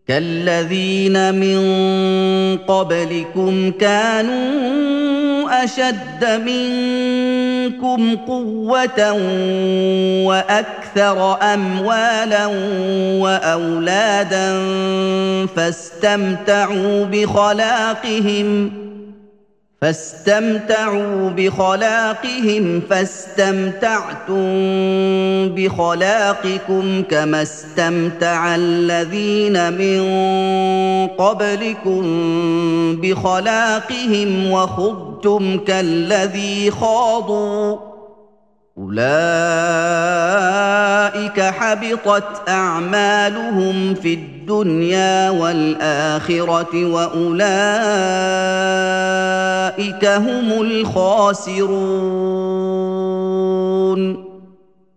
كالذين من قبلكم كانوا اشد منكم قوه واكثر اموالا واولادا فاستمتعوا بخلاقهم فاستمتعتم بخلاقكم كما استمتع الذين من قبلكم بخلاقهم وخضتم كالذي خاضوا اولئك حبطت اعمالهم في الدنيا والاخره واولئك هم الخاسرون